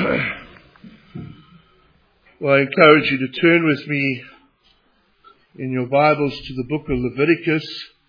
Well, I encourage you to turn with me in your Bibles to the book of Leviticus.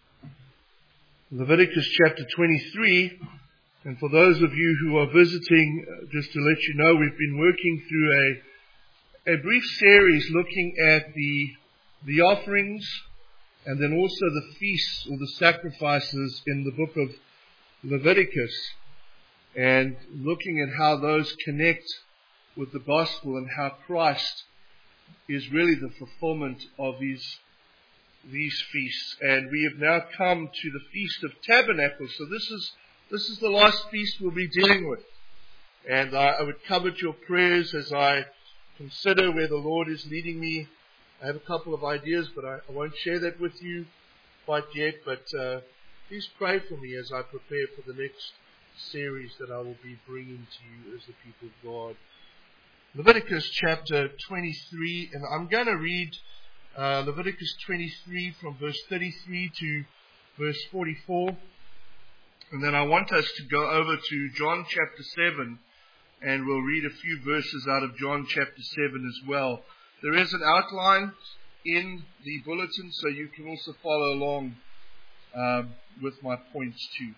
Leviticus chapter 23. And for those of you who are visiting, just to let you know, we've been working through a brief series looking at the offerings and then also the feasts or the sacrifices in the book of Leviticus, and looking at how those connect with the gospel and how Christ is really the fulfillment of these feasts. And we have now come to the Feast of Tabernacles. So this is the last feast we'll be dealing with. And I would covet your prayers as I consider where the Lord is leading me. I have a couple of ideas, but I won't share that with you quite yet. But please pray for me as I prepare for the next series that I will be bringing to you as the people of God. Leviticus chapter 23, and I'm going to read Leviticus 23 from verse 33 to verse 44. And then I want us to go over to John chapter 7, and we'll read a few verses out of John chapter 7 as well. There is an outline in the bulletin, so you can also follow along with my points too.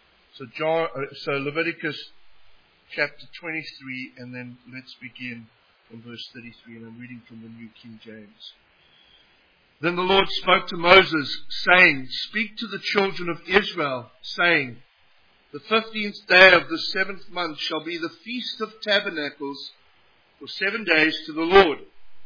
So Leviticus chapter 23, and then let's begin from verse 33, and I'm reading from the New King James. Then the Lord spoke to Moses, saying, "Speak to the children of Israel, saying, the 15th day of the 7th month shall be the Feast of Tabernacles for 7 days to the Lord.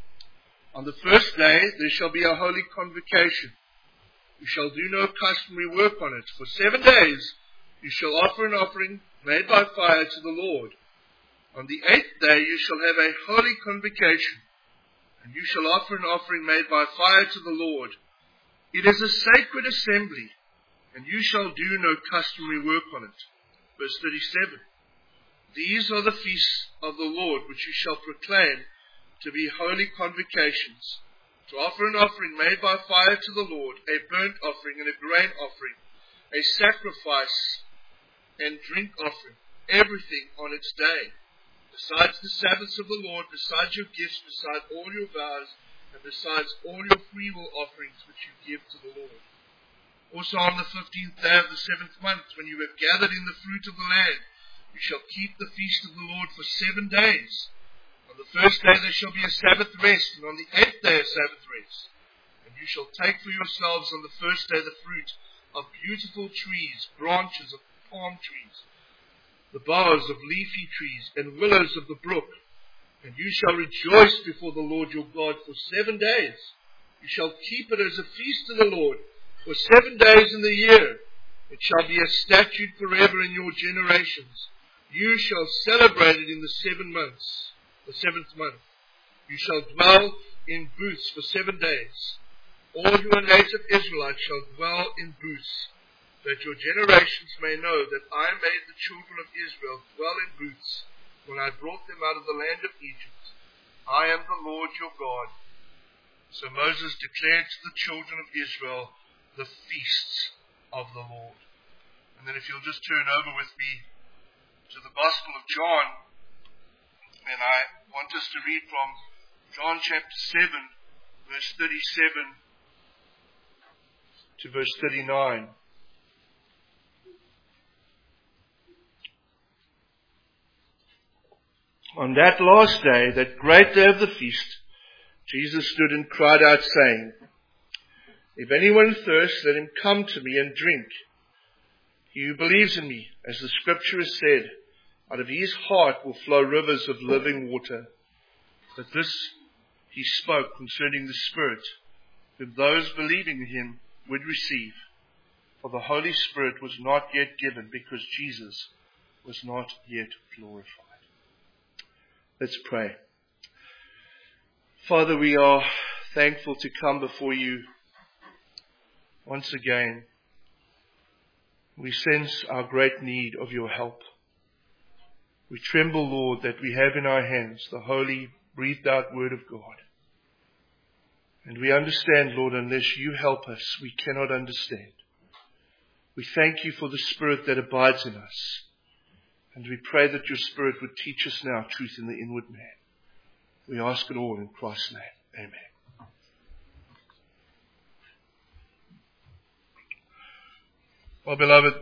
On the first day there shall be a holy convocation. You shall do no customary work on it. For 7 days you shall offer an offering made by fire to the Lord. On the 8th day you shall have a holy convocation, and you shall offer an offering made by fire to the Lord. It is a sacred assembly, and you shall do no customary work on it." Verse 37. "These are the feasts of the Lord, which you shall proclaim to be holy convocations, to offer an offering made by fire to the Lord, a burnt offering and a grain offering, a sacrifice and drink offering, everything on its day, besides the Sabbaths of the Lord, besides your gifts, besides all your vows, and besides all your freewill offerings which you give to the Lord. Also on the 15th day of the 7th month, when you have gathered in the fruit of the land, you shall keep the feast of the Lord for 7 days. On the first day there shall be a Sabbath rest, and on the 8th day a Sabbath rest. And you shall take for yourselves on the first day the fruit of beautiful trees, branches of palm trees, the boughs of leafy trees, and willows of the brook. And you shall rejoice before the Lord your God for 7 days. You shall keep it as a feast to the Lord for 7 days in the year. It shall be a statute forever in your generations. You shall celebrate it in the 7 months. The 7th month. You shall dwell in booths for 7 days. All who are native Israelites shall dwell in booths, that your generations may know that I made the children of Israel dwell in booths when I brought them out of the land of Egypt. I am the Lord your God." So Moses declared to the children of Israel the feasts of the Lord. And then if you'll just turn over with me to the Gospel of John, and I want us to read from John chapter 7, verse 37 to verse 39. On that last day, that great day of the feast, Jesus stood and cried out, saying, "If anyone thirsts, let him come to me and drink. He who believes in me, as the scripture has said, out of his heart will flow rivers of living water." But this he spoke concerning the Spirit, whom those believing in him would receive. For the Holy Spirit was not yet given, because Jesus was not yet glorified. Let's pray. Father, we are thankful to come before you once again. We sense our great need of your help. We tremble, Lord, that we have in our hands the holy, breathed out word of God. And we understand, Lord, unless you help us, we cannot understand. We thank you for the Spirit that abides in us. And we pray that your Spirit would teach us now truth in the inward man. We ask it all in Christ's name. Amen. Well, beloved,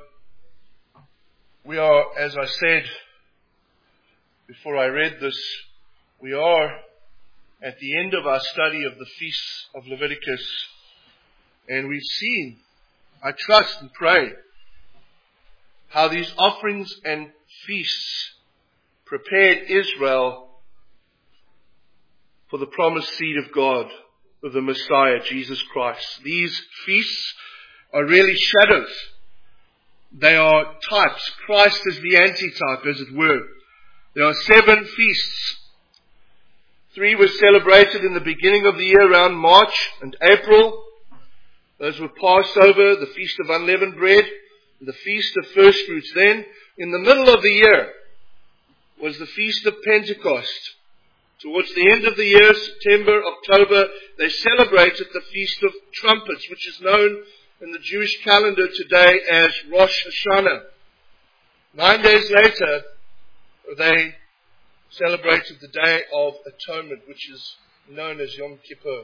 we are, as I said before I read this, we are at the end of our study of the feasts of Leviticus, and we've seen, I trust and pray, how these offerings and feasts prepared Israel for the promised seed of God, of the Messiah, Jesus Christ. These feasts are really shadows. They are types. Christ is the antitype, as it were. There are 7 feasts. 3 were celebrated in the beginning of the year around March and April. Those were Passover, the Feast of Unleavened Bread, the Feast of First Fruits. Then, in the middle of the year, was the Feast of Pentecost. Towards the end of the year, September, October, they celebrated the Feast of Trumpets, which is known in the Jewish calendar today as Rosh Hashanah. 9 days later, they celebrated the Day of Atonement, which is known as Yom Kippur.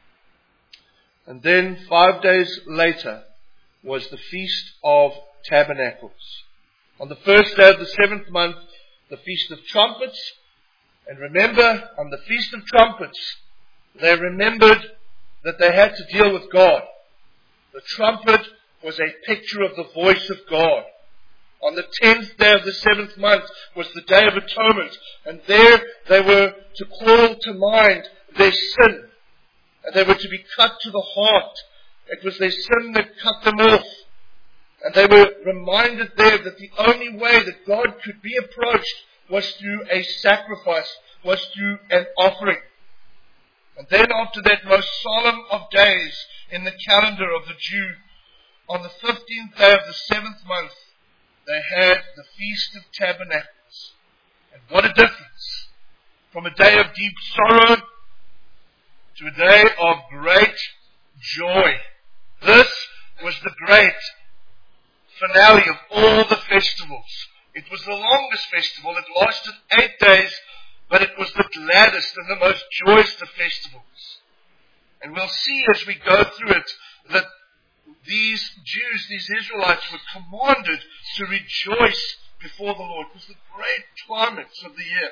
And then 5 days later was the Feast of Tabernacles. On the first day of the 7th month, the Feast of Trumpets. And remember, on the Feast of Trumpets, they remembered that they had to deal with God. The trumpet was a picture of the voice of God. On the 10th day of the 7th month was the Day of Atonement. And there they were to call to mind their sin. And they were to be cut to the heart. It was their sin that cut them off. And they were reminded there that the only way that God could be approached was through a sacrifice, was through an offering. And then after that most solemn of days in the calendar of the Jew, on the 15th day of the 7th month, they had the Feast of Tabernacles. And what a difference! From a day of deep sorrow to a day of great joy. This was the great finale of all the festivals. It was the longest festival. It lasted 8 days, but it was the gladdest and the most joyous of festivals. And we'll see as we go through it that these Jews, these Israelites, were commanded to rejoice before the Lord. It was the great climax of the year.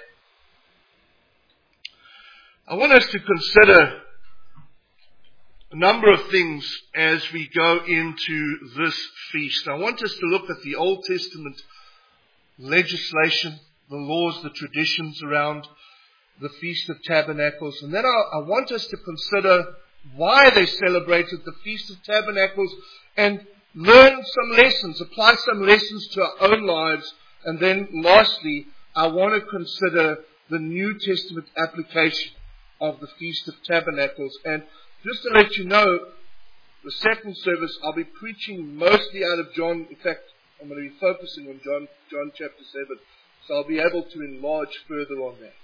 I want us to consider a number of things as we go into this feast. I want us to look at the Old Testament legislation, the laws, the traditions around the Feast of Tabernacles. And then I want us to consider why they celebrated the Feast of Tabernacles and learn some lessons, apply some lessons to our own lives. And then lastly, I want to consider the New Testament application of the Feast of Tabernacles. And just to let you know, the second service, I'll be preaching mostly out of John. In fact, I'm going to be focusing on John chapter 7. So I'll be able to enlarge further on that.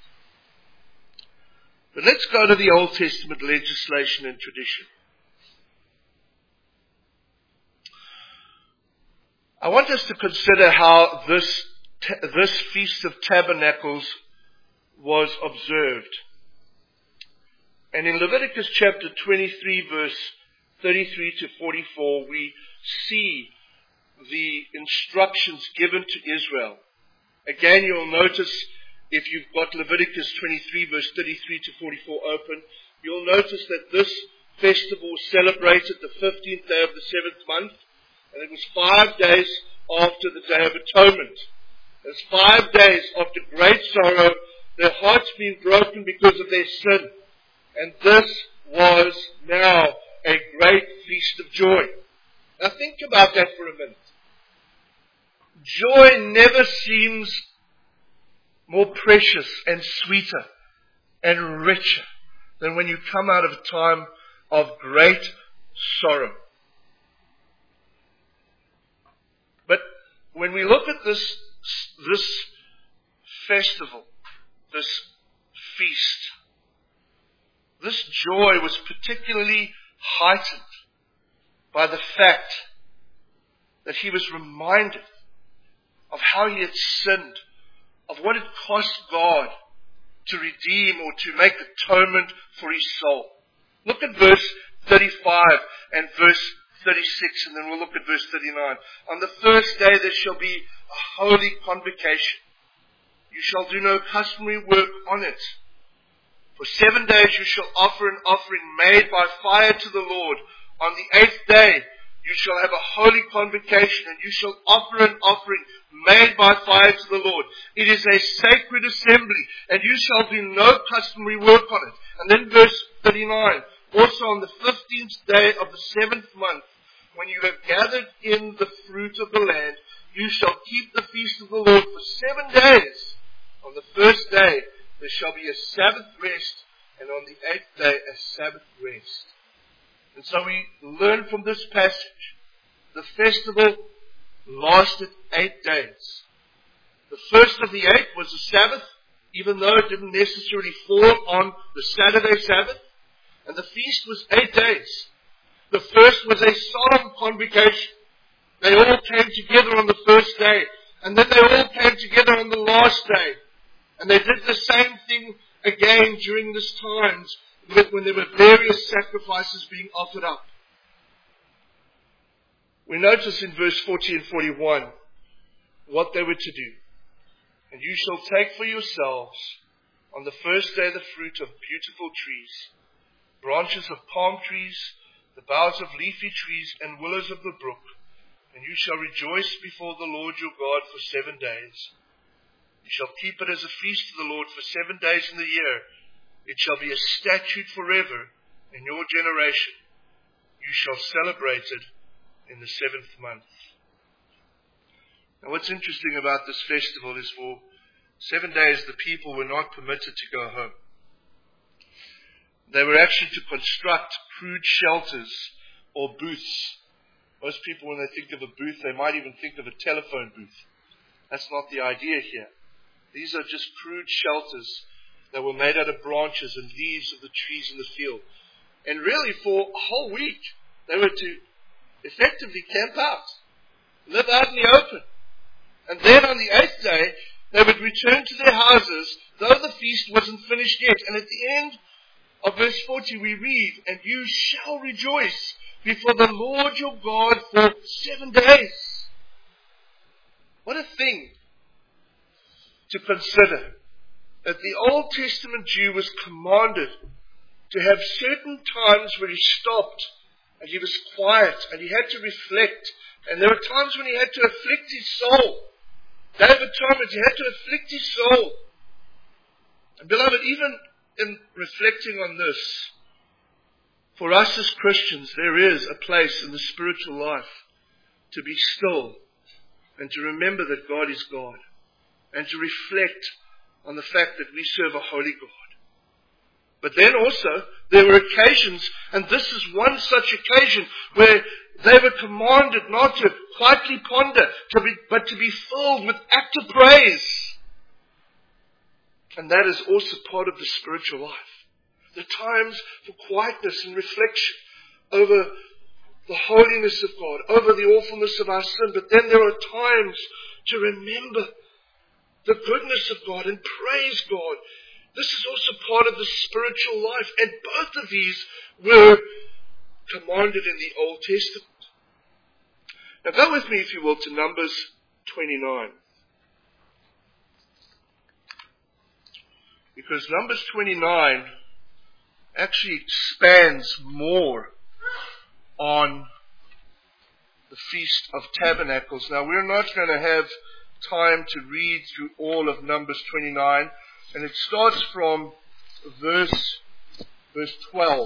But let's go to the Old Testament legislation and tradition. I want us to consider how this Feast of Tabernacles was observed. And in Leviticus chapter 23, verse 33 to 44, we see the instructions given to Israel. Again, you'll notice, if you've got Leviticus 23, verse 33 to 44 open, you'll notice that this festival was celebrated the 15th day of the 7th month, and it was 5 days after the Day of Atonement. It was 5 days after great sorrow, their hearts being broken because of their sin. And this was now a great feast of joy. Now think about that for a minute. Joy never seems more precious and sweeter and richer than when you come out of a time of great sorrow. But when we look at this festival, this feast, this joy was particularly heightened by the fact that he was reminded of how he had sinned of what it cost God to redeem or to make atonement for his soul. Look at verse 35 and verse 36, and then we'll look at verse 39. On the first day there shall be a holy convocation. You shall do no customary work on it. For 7 days you shall offer an offering made by fire to the Lord. On the 8th day you shall have a holy convocation, and you shall offer an offering made by fire to the Lord. It is a sacred assembly, and you shall do no customary work on it. And then verse 39. Also on the 15th day of the 7th month, when you have gathered in the fruit of the land, you shall keep the feast of the Lord for 7 days. On the first day there shall be a Sabbath rest, and on the 8th day a Sabbath rest. And so we learn from this passage, the festival lasted 8 days. The first of the 8 was a Sabbath, even though it didn't necessarily fall on the Saturday Sabbath. And the feast was 8 days. The first was a solemn convocation. They all came together on the first day. And then they all came together on the last day. And they did the same thing again during this times when there were various sacrifices being offered up. We notice in verse 40 and 41 what they were to do. And you shall take for yourselves on the first day the fruit of beautiful trees, branches of palm trees, the boughs of leafy trees, and willows of the brook. And you shall rejoice before the Lord your God for 7 days. You shall keep it as a feast to the Lord for 7 days in the year. It shall be a statute forever in your generation. You shall celebrate it in the 7th month. Now what's interesting about this festival is for 7 days the people were not permitted to go home. They were actually to construct crude shelters or booths. Most people, when they think of a booth, they might even think of a telephone booth. That's not the idea here. These are just crude shelters that were made out of branches and leaves of the trees in the field. And really, for a whole week, they were to effectively camp out, live out in the open. And then on the 8th day, they would return to their houses, though the feast wasn't finished yet. And at the end of verse 40, we read, and you shall rejoice before the Lord your God for 7 days. What a thing to consider, that the Old Testament Jew was commanded to have certain times where he stopped and he was quiet and he had to reflect. And there were times when he had to afflict his soul. David Thomas, he had to afflict his soul. And beloved, even in reflecting on this, for us as Christians, there is a place in the spiritual life to be still and to remember that God is God and to reflect on the fact that we serve a holy God. But then also, there were occasions, and this is one such occasion, where they were commanded not to quietly ponder, but to be filled with active praise. And that is also part of the spiritual life. The times for quietness and reflection over the holiness of God, over the awfulness of our sin. But then there are times to remember the goodness of God and praise God. This is also part of the spiritual life. And both of these were commanded in the Old Testament. Now go with me, if you will, to Numbers 29. Because Numbers 29 actually expands more on the Feast of Tabernacles. Now, we're not going to have time to read through all of Numbers 29, and it starts from verse 12.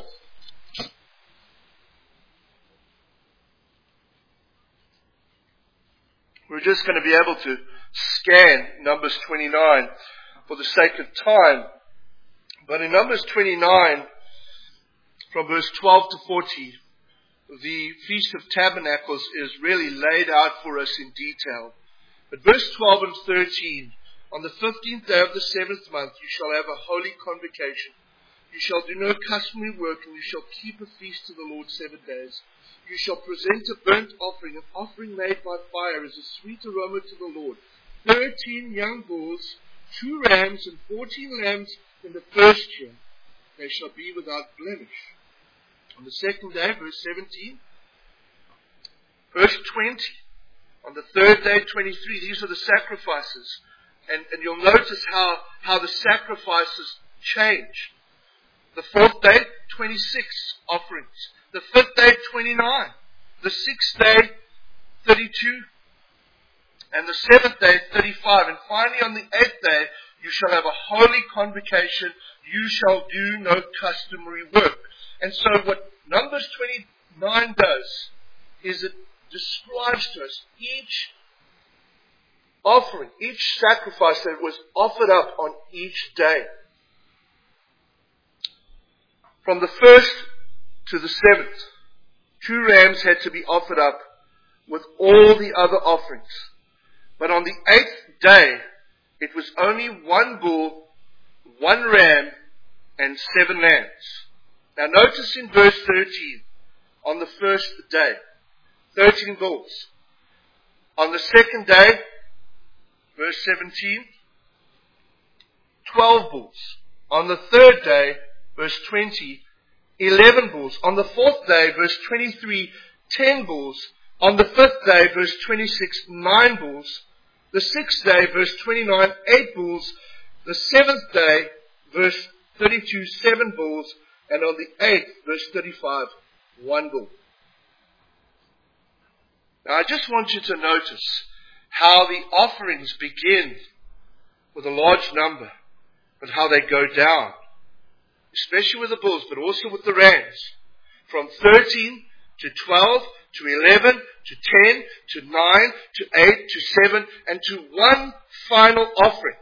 We're just going to be able to scan Numbers 29 for the sake of time. But in Numbers 29, from verse 12 to 40, the Feast of Tabernacles is really laid out for us in detail. But verse 12 and 13, on the 15th day of the 7th month, you shall have a holy convocation. You shall do no customary work, and you shall keep a feast to the Lord 7 days. You shall present a burnt offering, an offering made by fire as a sweet aroma to the Lord. 13 young bulls 2 rams and 14 lambs in the first year. They shall be without blemish. On the second day, verse 17. Verse 20. On the third day, 23. These are the sacrifices. And you'll notice how the sacrifices change. The fourth day, 26 offerings. The fifth day, 29. The sixth day, 32. And the seventh day, 35. And finally on the eighth day, you shall have a holy convocation. You shall do no customary work. And so what Numbers 29 does is it describes to us each offering, each sacrifice that was offered up on each day. From the first to the seventh, 2 rams had to be offered up with all the other offerings. But on the 8th day, it was only 1 bull, 1 ram, and 7 lambs. Now notice in verse 13, on the first day, 13 bulls. On the second day, verse 17, 12 bulls. On the third day, verse 20, 11 bulls. On the fourth day, verse 23, 10 bulls. On the fifth day, verse 26, 9 bulls. The sixth day, verse 29, 8 bulls. The seventh day, verse 32, 7 bulls. And on the 8th, verse 35, 1 bull. Now I just want you to notice how the offerings begin with a large number, but how they go down. Especially with the bulls, but also with the rams. From 13 to 12 to 11 to 10 to 9 to 8 to 7 and to one final offering.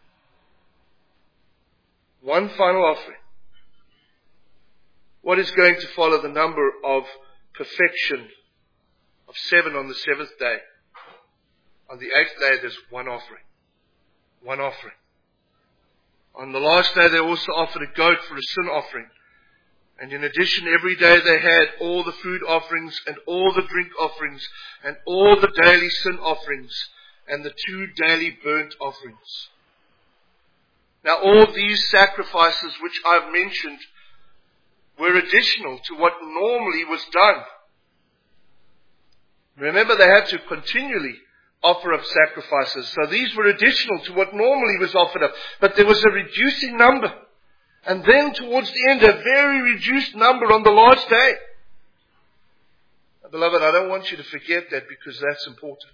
One final offering. What is going to follow the number of perfection of 7 on the 7th day? On the 8th day, there's one offering. One offering. On the last day, they also offered a goat for a sin offering. And in addition, every day they had all the food offerings and all the drink offerings and all the daily sin offerings and the 2 daily burnt offerings. Now all these sacrifices which I've mentioned were additional to what normally was done. Remember, they had to continually offer up sacrifices. So these were additional to what normally was offered up. But there was a reducing number. And then towards the end, a very reduced number on the last day. Beloved, I don't want you to forget that because that's important.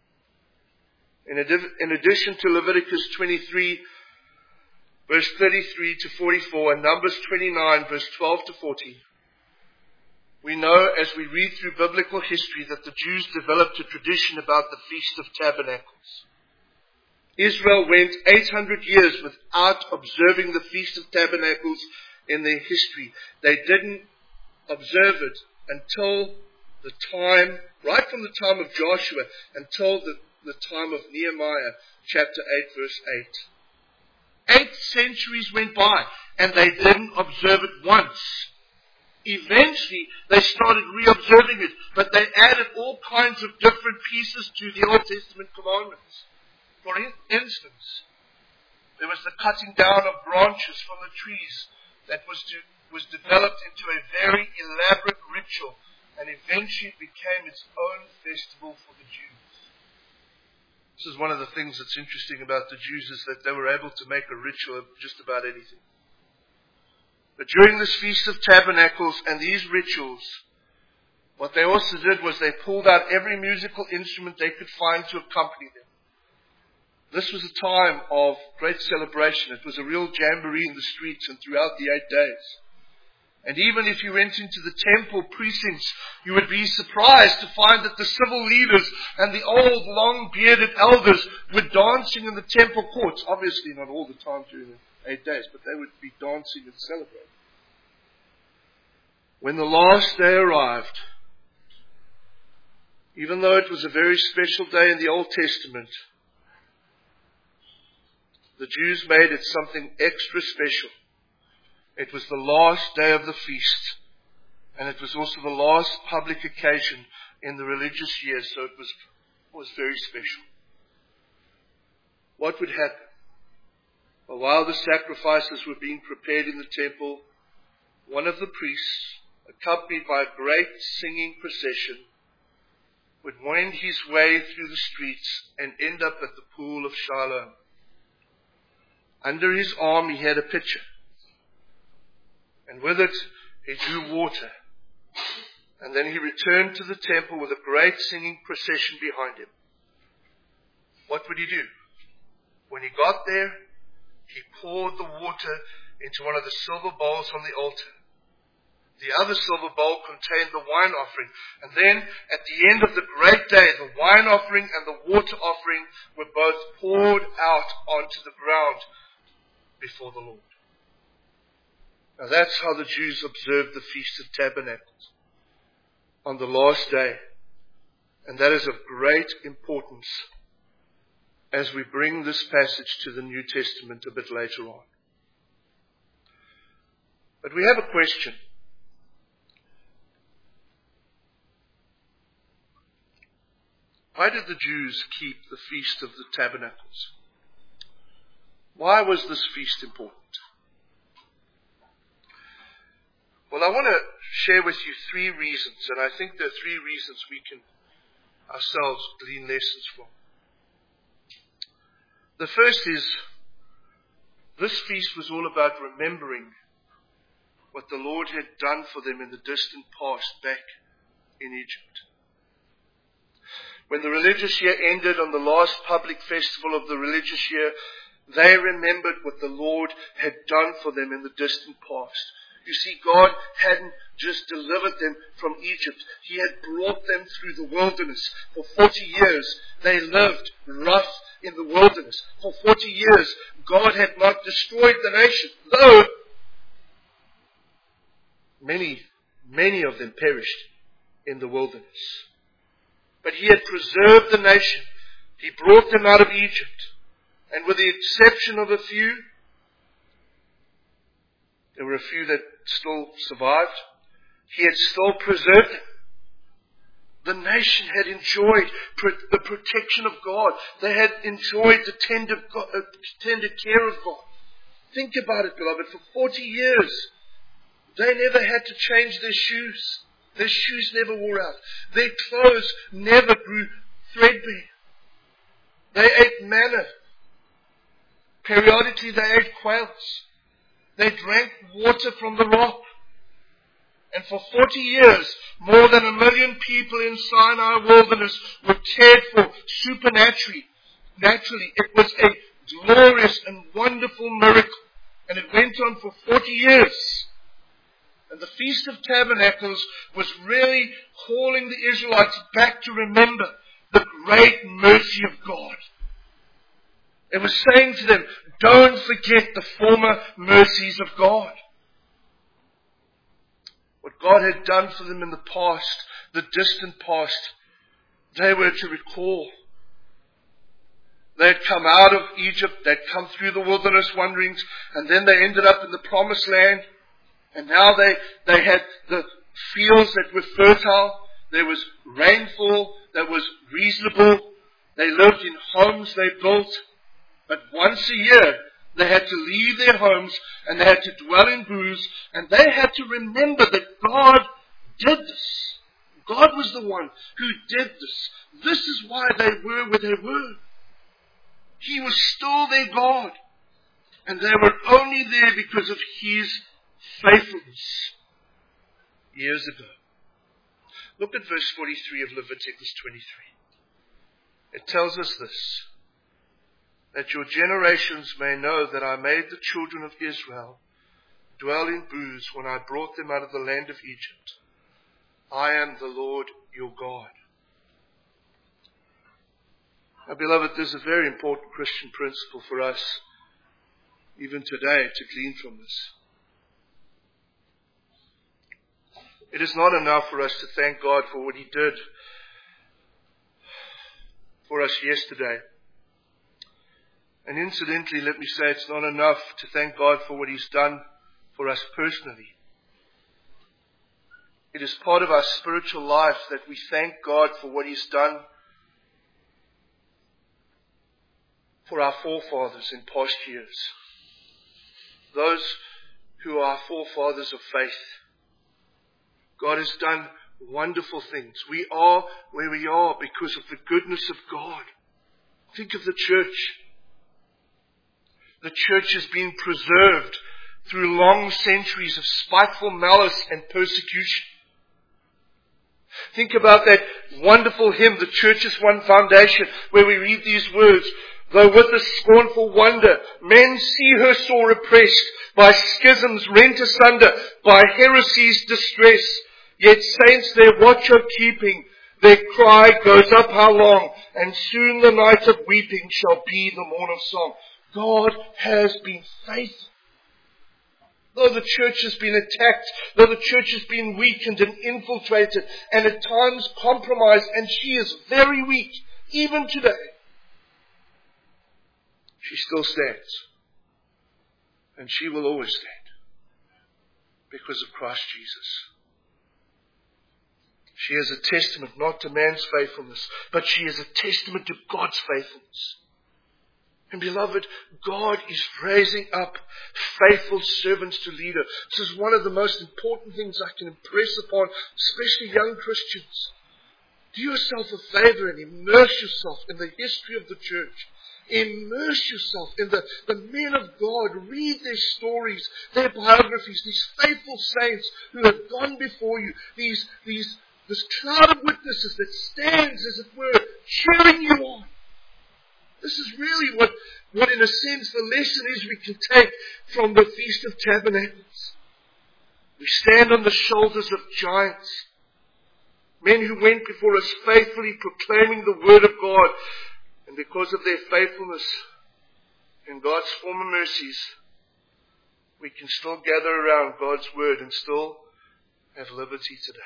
In addition to Leviticus 23, verse 33 to 44, and Numbers 29, verse 12 to 14, we know as we read through biblical history that the Jews developed a tradition about the Feast of Tabernacles. Israel went 800 years without observing the Feast of Tabernacles in their history. They didn't observe it until the time, right from the time of Joshua, until the time of Nehemiah, chapter 8, verse 8. 8 centuries went by, and they didn't observe it once. Eventually, they started re-observing it, but they added all kinds of different pieces to the Old Testament commandments. For instance, there was the cutting down of branches from the trees that was developed into a very elaborate ritual, and eventually became its own festival for the Jews. This is one of the things that's interesting about the Jews, is that they were able to make a ritual of just about anything. But during this Feast of Tabernacles and these rituals, what they also did was they pulled out every musical instrument they could find to accompany them. This was a time of great celebration. It was a real jamboree in the streets and throughout the 8 days. And even if you went into the temple precincts, you would be surprised to find that the civil leaders and the old, long-bearded elders were dancing in the temple courts. Obviously not all the time during the 8 days, but they would be dancing and celebrating. When the last day arrived, even though it was a very special day in the Old Testament, the Jews made it something extra special. It was the last day of the feast, and it was also the last public occasion in the religious year, so it was very special. What would happen? But while the sacrifices were being prepared in the temple, one of the priests, accompanied by a great singing procession, would wind his way through the streets and end up at the pool of Siloam. Under his arm he had a pitcher, and with it he drew water. And then he returned to the temple with a great singing procession behind him. What would he do? When he got there, he poured the water into one of the silver bowls on the altar. The other silver bowl contained the wine offering. And then, at the end of the great day, the wine offering and the water offering were both poured out onto the ground before the Lord. Now that's how the Jews observed the Feast of Tabernacles, on the last day. And that is of great importance as we bring this passage to the New Testament a bit later on. But we have a question. Why did the Jews keep the Feast of the Tabernacles? Why was this feast important? Well, I want to share with you 3 reasons, and I think there are 3 reasons we can ourselves glean lessons from. The first is, this feast was all about remembering what the Lord had done for them in the distant past back in Egypt. When the religious year ended on the last public festival of the religious year, they remembered what the Lord had done for them in the distant past. You see, God hadn't just delivered them from Egypt. He had brought them through the wilderness. For 40 years, they lived rough in the wilderness. For 40 years, God had not destroyed the nation, though many of them perished in the wilderness. But He had preserved the nation. He brought them out of Egypt. And with the exception of a few, there were a few that still survived, He had still preserved them. The nation had enjoyed the protection of God. They had enjoyed the tender care of God. Think about it, beloved. For 40 years, they never had to change their shoes. Their shoes never wore out. Their clothes never grew threadbare. They ate manna. Periodically they ate quails. They drank water from the rock. And for 40 years, more than 1 million people in Sinai wilderness were cared for supernaturally. It was a glorious and wonderful miracle. And it went on for 40 years. And the Feast of Tabernacles was really calling the Israelites back to remember the great mercy of God. It was saying to them, don't forget the former mercies of God. What God had done for them in the past, the distant past, they were to recall. They had come out of Egypt, they'd come through the wilderness wanderings, and then they ended up in the promised land. And now they had the fields that were fertile. There was rainfall that was reasonable. They lived in homes they built. But once a year, they had to leave their homes and they had to dwell in booths. And they had to remember that God did this. God was the one who did this. This is why they were where they were. He was still their God. And they were only there because of His faithfulness years ago. Look at verse 43 of Leviticus 23. It tells us this, that your generations may know that I made the children of Israel dwell in booths when I brought them out of the land of Egypt. I am the Lord your God. Now, beloved, there's a very important Christian principle for us, even today, to glean from this. It is not enough for us to thank God for what He did for us yesterday. And incidentally, let me say it's not enough to thank God for what He's done for us personally. It is part of our spiritual life that we thank God for what He's done for our forefathers in past years. those who are forefathers of faith. God has done wonderful things. We are where we are because of the goodness of God. Think of the church. The church has been preserved through long centuries of spiteful malice and persecution. Think about that wonderful hymn, The Church's One Foundation, where we read these words, though with a scornful wonder, men see her sore oppressed, by schisms rent asunder, by heresy's distress, yet saints their watch are keeping, their cry goes up how long, and soon the night of weeping shall be the morn of song. God has been faithful. Though the church has been attacked, though the church has been weakened and infiltrated, and at times compromised, and she is very weak, even today, she still stands. And she will always stand because of Christ Jesus. She is a testament not to man's faithfulness, but she is a testament to God's faithfulness. And beloved, God is raising up faithful servants to lead her. This is one of the most important things I can impress upon, especially young Christians. Do yourself a favor and immerse yourself in the history of the church. Immerse yourself in the men of God. Read their stories, their biographies, these faithful saints who have gone before you, this cloud of witnesses that stands, as it were, cheering you on. This is really what in a sense the lesson is we can take from the Feast of Tabernacles. We stand on the shoulders of giants, men who went before us faithfully proclaiming the Word of God. And because of their faithfulness and God's former mercies, we can still gather around God's Word and still have liberty today.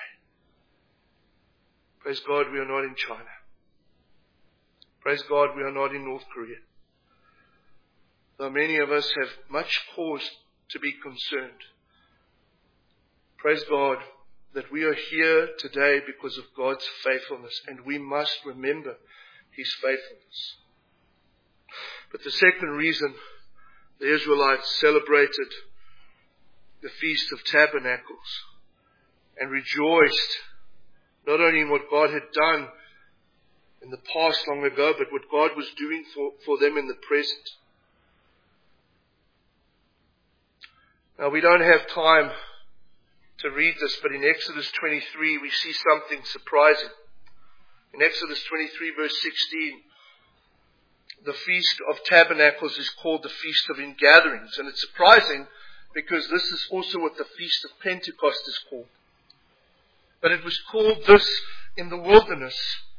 Praise God, we are not in China. Praise God, we are not in North Korea. Though many of us have much cause to be concerned. Praise God that we are here today because of God's faithfulness, and we must remember His faithfulness. But the second reason the Israelites celebrated the Feast of Tabernacles and rejoiced not only in what God had done in the past long ago, but what God was doing for them in the present. Now, we don't have time to read this, but in Exodus 23 we see something surprising. In Exodus 23 verse 16, the Feast of Tabernacles is called the Feast of Ingatherings. And it's surprising because this is also what the Feast of Pentecost is called. But it was called this in the wilderness.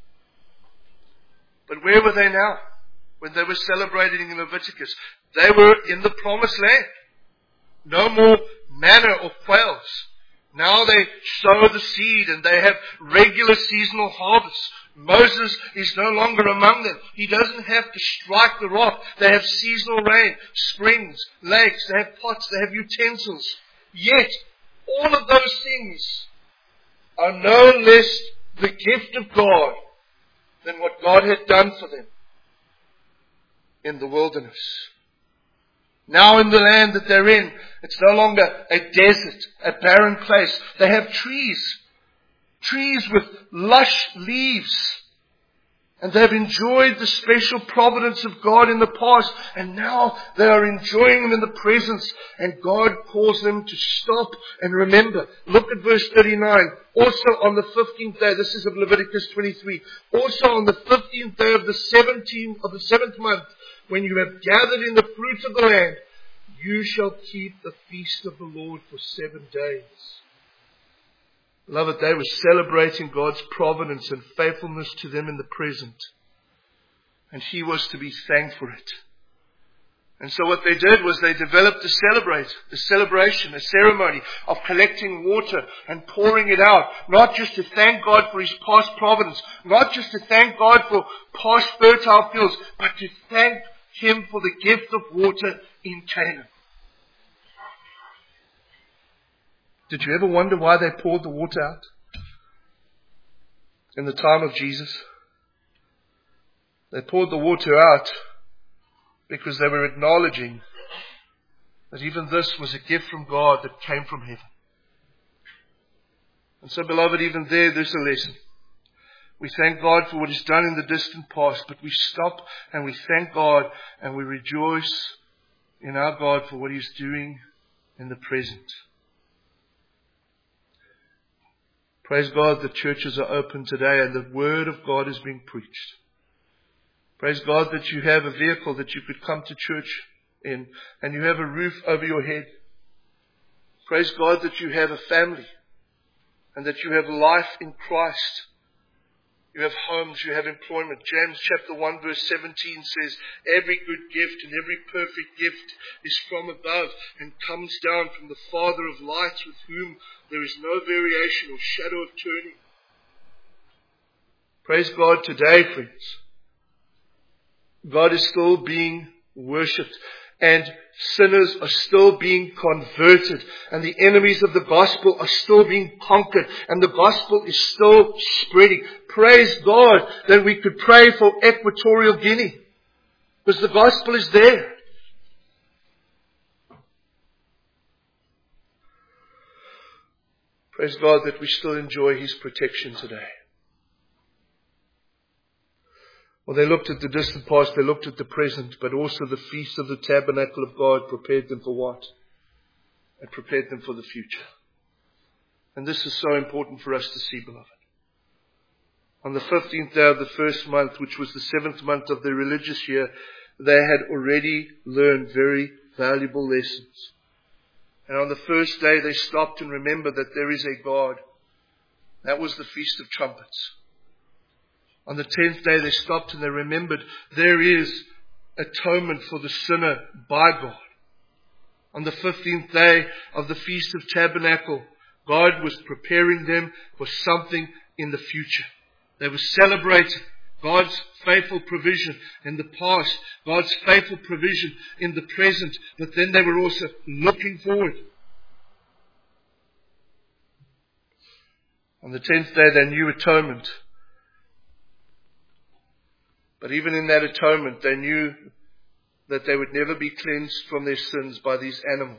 But where were they now when they were celebrating in Leviticus? They were in the promised land. No more manna or quails. Now they sow the seed and they have regular seasonal harvests. Moses is no longer among them. He doesn't have to strike the rock. They have seasonal rain, springs, lakes, they have pots, they have utensils. Yet, all of those things are no less the gift of God than what God had done for them in the wilderness. Now in the land that they're in, it's no longer a desert, a barren place. They have trees with lush leaves. And they've enjoyed the special providence of God in the past, and now they are enjoying them in the presence, and God calls them to stop and remember. Look at verse 39. Also on the 15th day, this is of Leviticus 23, also on the 15th day of the 7th month, when you have gathered in the fruits of the land, you shall keep the feast of the Lord for 7 days. Beloved, they were celebrating God's providence and faithfulness to them in the present. And He was to be thanked for it. And so what they did was they developed a celebration, a ceremony of collecting water and pouring it out. Not just to thank God for His past providence, not just to thank God for past fertile fields, but to thank Him for the gift of water in Canaan. Did you ever wonder why they poured the water out in the time of Jesus? They poured the water out because they were acknowledging That even this was a gift from God that came from heaven. And so, beloved, even there's a lesson. We thank God for what He's done in the distant past, but we stop and we thank God and we rejoice in our God for what He's doing in the present. Praise God that churches are open today and the Word of God is being preached. Praise God that you have a vehicle that you could come to church in and you have a roof over your head. Praise God that you have a family and that you have life in Christ. You have homes, you have employment. James chapter 1 verse 17 says, every good gift and every perfect gift is from above and comes down from the Father of lights, with whom there is no variation or shadow of turning. Praise God today, friends. God is still being worshipped. And sinners are still being converted. And the enemies of the gospel are still being conquered. And the gospel is still spreading. Praise God that we could pray for Equatorial Guinea. Because the gospel is there. Praise God that we still enjoy His protection today. Well, they looked at the distant past, they looked at the present, but also the feast of the tabernacle of God prepared them for what? It prepared them for the future. And this is so important for us to see, beloved. On the 15th day of the first month, which was the 7th month of the religious year, they had already learned very valuable lessons. And on the first day they stopped and remembered that there is a God. That was the Feast of Trumpets. On the 10th day they stopped and they remembered there is atonement for the sinner by God. On the 15th day of the Feast of Tabernacle, God was preparing them for something in the future. They were celebrating God's faithful provision in the past, God's faithful provision in the present, but then they were also looking forward. On the 10th day they knew atonement. But even in that atonement, they knew that they would never be cleansed from their sins by these animals.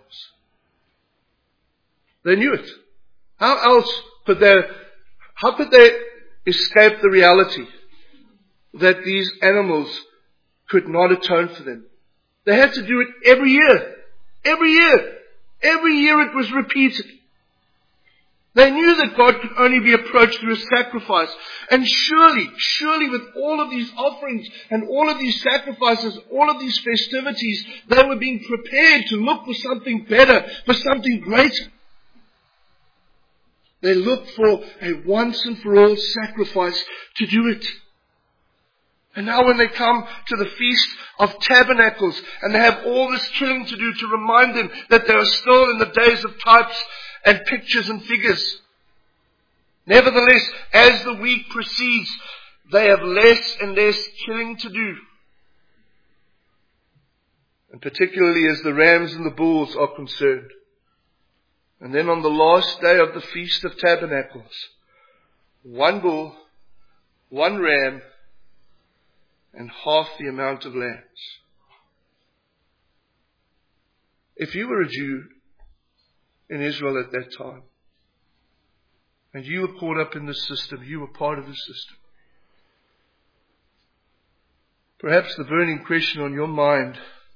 They knew it. How could they escape the reality that these animals could not atone for them? They had to do it every year. Every year. Every year it was repeated. They knew that God could only be approached through a sacrifice. And surely with all of these offerings and all of these sacrifices, all of these festivities, they were being prepared to look for something better, for something greater. They looked for a once and for all sacrifice to do it. And now when they come to the Feast of Tabernacles and they have all this killing to do to remind them that they are still in the days of types and pictures and figures. Nevertheless, as the week proceeds, they have less and less killing to do. And particularly as the rams and the bulls are concerned. And then on the last day of the Feast of Tabernacles, one bull, one ram, and half the amount of lambs. If you were a Jew in Israel at that time, and you were caught up in the system, you were part of the system, perhaps the burning question on your mind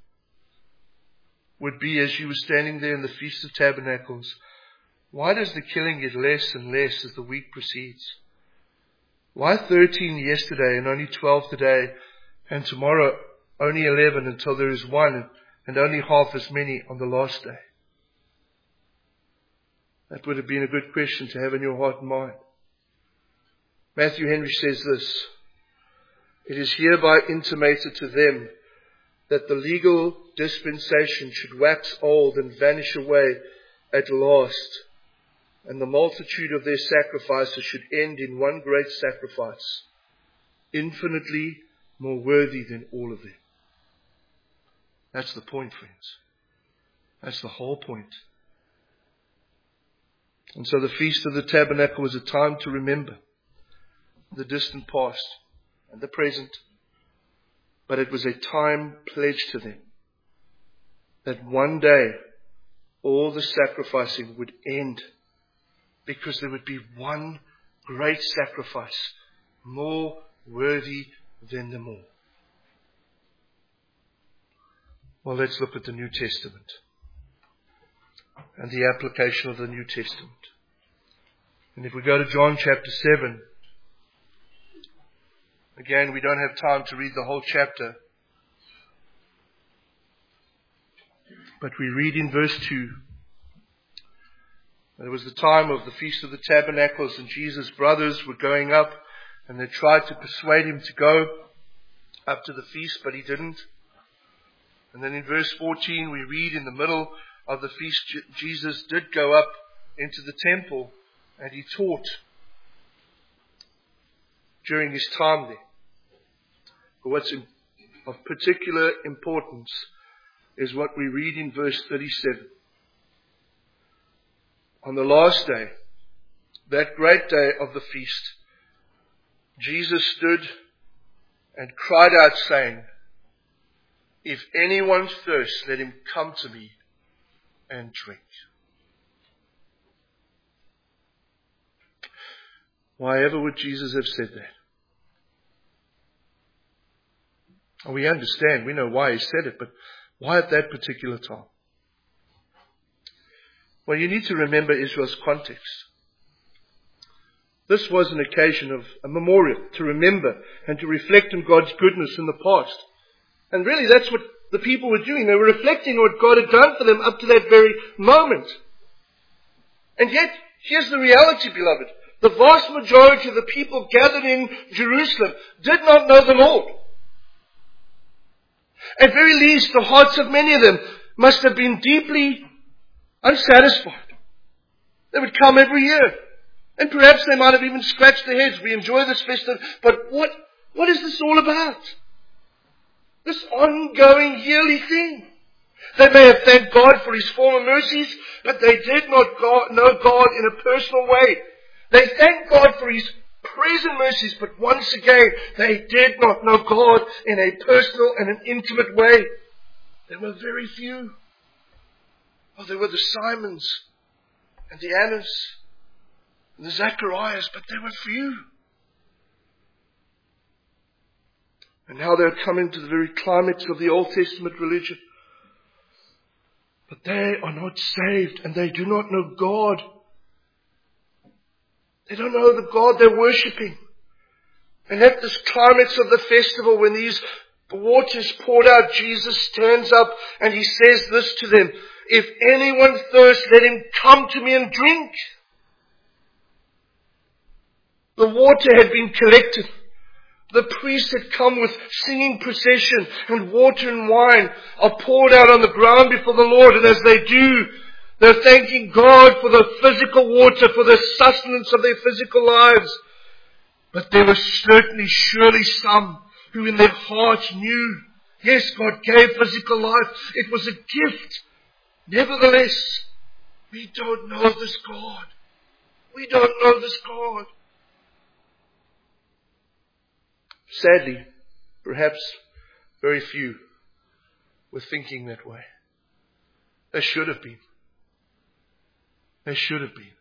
would be, as you were standing there in the Feast of Tabernacles, why does the killing get less and less as the week proceeds? Why 13 yesterday and only 12 today, and tomorrow only 11 until there is one and only half as many on the last day? That would have been a good question to have in your heart and mind. Matthew Henry says this: it is hereby intimated to them that the legal dispensation should wax old and vanish away at last, and the multitude of their sacrifices should end in one great sacrifice, infinitely more worthy than all of them. That's the point, friends. That's the whole point. And so the Feast of the Tabernacle was a time to remember the distant past and the present. But it was a time pledged to them that one day all the sacrificing would end, because there would be one great sacrifice, more worthy than them all. Well, let's look at the New Testament and the application of the New Testament. And if we go to John chapter 7, again, we don't have time to read the whole chapter, but we read in verse 2, it was the time of the Feast of the Tabernacles, and Jesus' brothers were going up, and they tried to persuade him to go up to the feast, but he didn't. And then in verse 14 we read, in the middle of the feast, Jesus did go up into the temple and he taught during his time there. But what's of particular importance is what we read in verse 37. On the last day, that great day of the feast, Jesus stood and cried out, saying, "If anyone thirsts, let him come to me and drink." Why ever would Jesus have said that? Oh, we understand, we know why he said it, but why at that particular time? Well, you need to remember Israel's context. This was an occasion of a memorial, to remember and to reflect on God's goodness in the past. And really that's what the people were doing. They were reflecting on what God had done for them up to that very moment. And yet, here's the reality, beloved. The vast majority of the people gathered in Jerusalem did not know the Lord. At very least, the hearts of many of them must have been deeply unsatisfied. They would come every year. And perhaps they might have even scratched their heads. We enjoy this festival, but what is this all about? This ongoing yearly thing. They may have thanked God for his former mercies, but they did not know God in a personal way. They thanked God for his present mercies, but once again, they did not know God in a personal and an intimate way. There were very few. Oh, there were the Simons and the Annas and the Zacharias, but there were few. And now they're coming to the very climax of the Old Testament religion. But they are not saved and they do not know God. They don't know the God they're worshipping. And at this climax of the festival, when these waters poured out, Jesus stands up and he says this to them: "If anyone thirsts, let him come to me and drink." The water had been collected. The priests had come with singing procession, and water and wine are poured out on the ground before the Lord. And as they do, they're thanking God for the physical water, for the sustenance of their physical lives. But there were surely some who in their hearts knew, yes, God gave physical life. It was a gift. Nevertheless, we don't know this God. We don't know this God. Sadly, perhaps very few were thinking that way. They should have been. They should have been.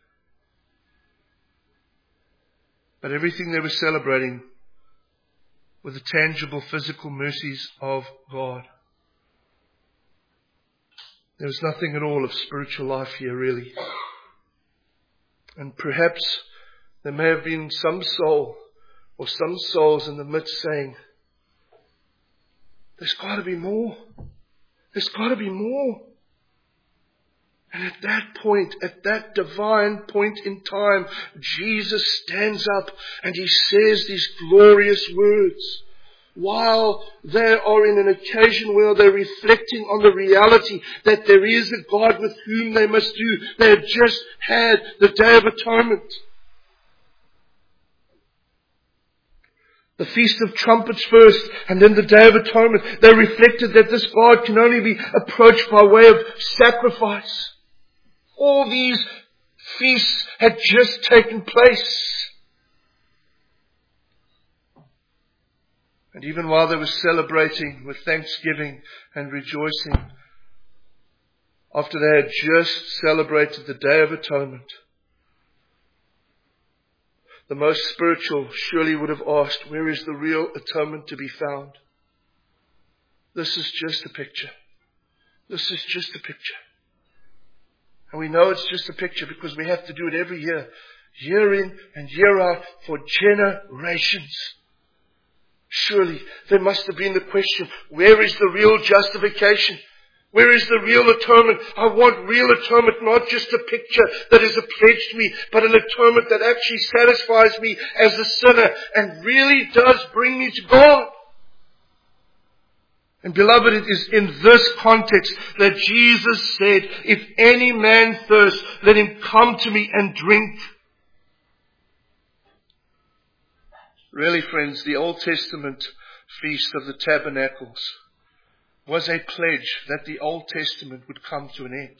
But everything they were celebrating were the tangible physical mercies of God. There was nothing at all of spiritual life here, really. And perhaps there may have been some soul or some souls in the midst saying, "There's got to be more. There's got to be more." And at that point, at that divine point in time, Jesus stands up and he says these glorious words. While they are in an occasion where they're reflecting on the reality that there is a God with whom they must do. They had just had the Day of Atonement. The Feast of Trumpets first, and then the Day of Atonement. They reflected that this God can only be approached by way of sacrifice. All these feasts had just taken place. And even while they were celebrating with thanksgiving and rejoicing, after they had just celebrated the Day of Atonement, the most spiritual surely would have asked, where is the real atonement to be found? This is just a picture. This is just a picture. And we know it's just a picture because we have to do it every year. Year in and year out for generations. Surely there must have been the question, where is the real justification? Where is the real atonement? I want real atonement, not just a picture that is a pledge to me, but an atonement that actually satisfies me as a sinner and really does bring me to God. And beloved, it is in this context that Jesus said, if any man thirst, let him come to me and drink. Really, friends, the Old Testament Feast of the Tabernacles was a pledge that the Old Testament would come to an end.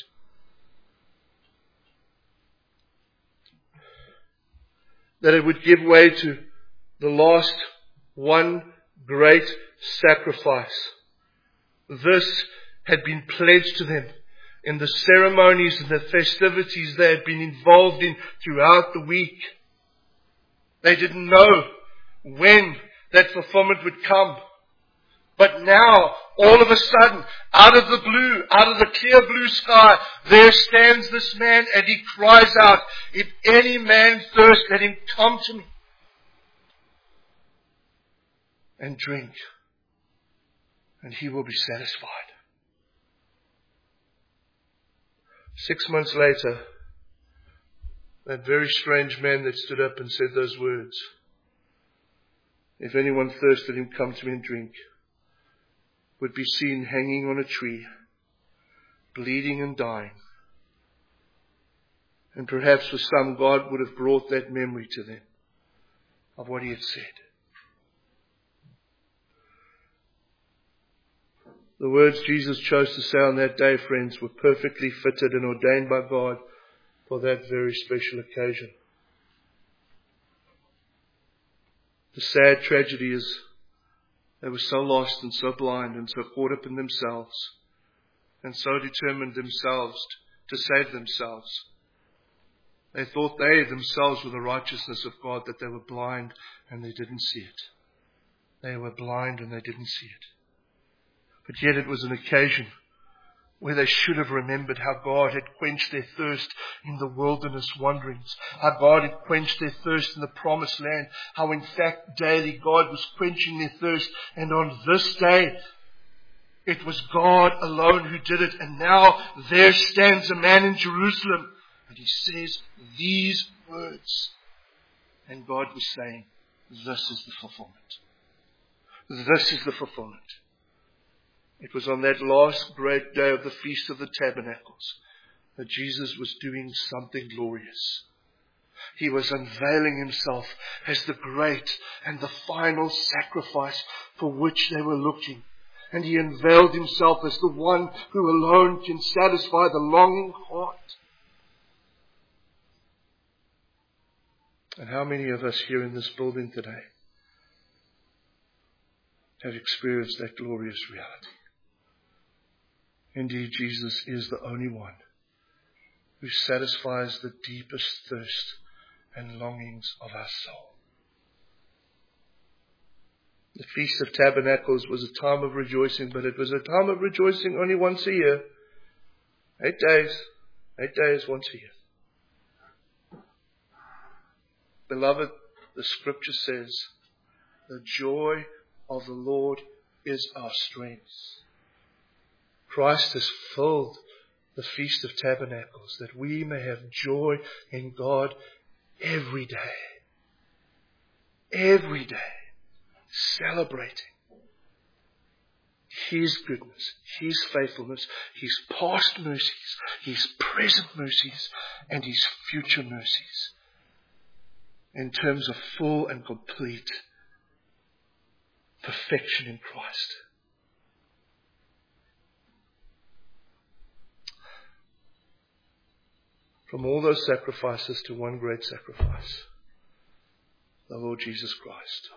That it would give way to the last one great sacrifice. This had been pledged to them in the ceremonies and the festivities they had been involved in throughout the week. They didn't know when that fulfillment would come. But now, all of a sudden, out of the blue, out of the clear blue sky, there stands this man and he cries out, if any man thirst, let him come to me and drink, and he will be satisfied. 6 months later, that very strange man that stood up and said those words, if anyone thirsts, let him come to me and drink, would be seen hanging on a tree, bleeding and dying. And perhaps for some, God would have brought that memory to them of what he had said. The words Jesus chose to say on that day, friends, were perfectly fitted and ordained by God for that very special occasion. The sad tragedy is they were so lost and so blind and so caught up in themselves and so determined themselves to save themselves. They thought they themselves were the righteousness of God, that they were blind and they didn't see it. They were blind and they didn't see it. But yet it was an occasion where they should have remembered how God had quenched their thirst in the wilderness wanderings, how God had quenched their thirst in the promised land, how in fact daily God was quenching their thirst, and on this day it was God alone who did it. And now there stands a man in Jerusalem and he says these words, and God was saying, this is the fulfillment. This is the fulfillment. It was on that last great day of the Feast of the Tabernacles that Jesus was doing something glorious. He was unveiling himself as the great and the final sacrifice for which they were looking. And he unveiled himself as the one who alone can satisfy the longing heart. And how many of us here in this building today have experienced that glorious reality? Indeed, Jesus is the only one who satisfies the deepest thirst and longings of our soul. The Feast of Tabernacles was a time of rejoicing, but it was a time of rejoicing only once a year. 8 days. 8 days, once a year. Beloved, the Scripture says, the joy of the Lord is our strength. Christ has filled the Feast of Tabernacles that we may have joy in God every day. Every day. Celebrating His goodness, His faithfulness, His past mercies, His present mercies, and His future mercies. In terms of full and complete perfection in Christ. From all those sacrifices to one great sacrifice, the Lord Jesus Christ.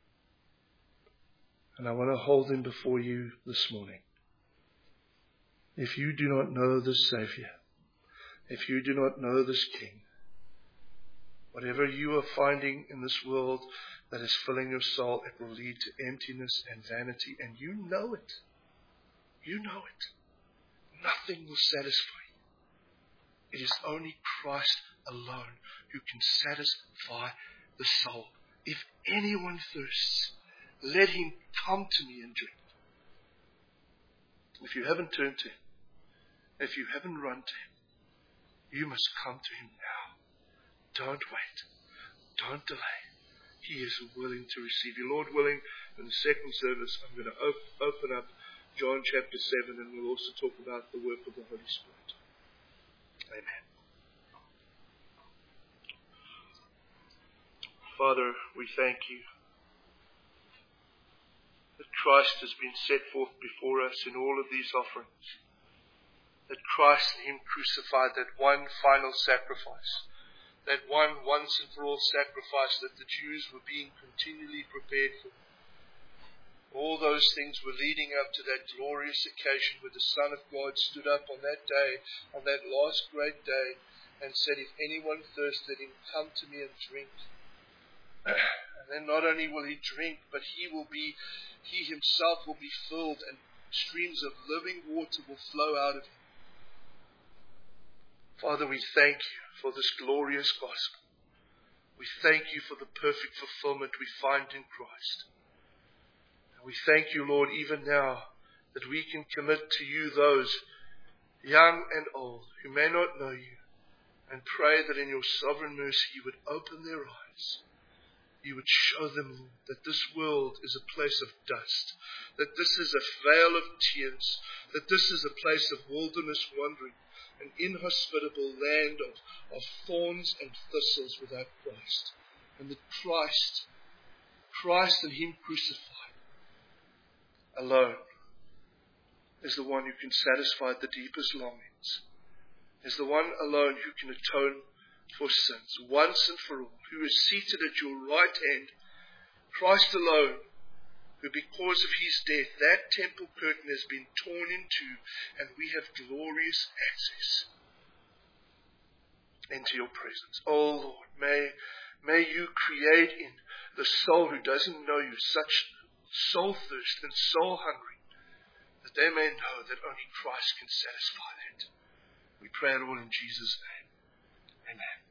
And I want to hold Him before you this morning. if you do not know this Savior, if you do not know this King, whatever you are finding in this world that is filling your soul, it will lead to emptiness and vanity, and you know it. You know it. Nothing will satisfy you. It is only Christ alone who can satisfy the soul. If anyone thirsts, let him come to me and drink. If you haven't turned to him, if you haven't run to him, you must come to him now. Don't wait. Don't delay. He is willing to receive you. Lord willing, in the second service, I'm going to open up John chapter 7, and we'll also talk about the work of the Holy Spirit. Amen. Father, we thank you that Christ has been set forth before us in all of these offerings. That Christ and him crucified, that one final sacrifice, that one once and for all sacrifice that the Jews were being continually prepared for. All those things were leading up to that glorious occasion where the Son of God stood up on that day, on that last great day, and said, if anyone thirsts, let him come to me and drink. And then not only will he drink, but he himself will be filled, and streams of living water will flow out of him. Father, we thank you for this glorious gospel. We thank you for the perfect fulfillment we find in Christ. And we thank you, Lord, even now that we can commit to you those young and old who may not know you, and pray that in your sovereign mercy you would open their eyes. You would show them, Lord, that this world is a place of dust, that this is a vale of tears, that this is a place of wilderness wandering, an inhospitable land of thorns and thistles without Christ. And that Christ and him crucified alone is the one who can satisfy the deepest longings, is the one alone who can atone for sins once and for all, who is seated at your right hand, Christ alone, who because of his death, that temple curtain has been torn in two, and we have glorious access into your presence. Oh Lord, may you create in the soul who doesn't know you such soul thirst and soul hungry, that they may know that only Christ can satisfy that. We pray it all in Jesus' name. Amen.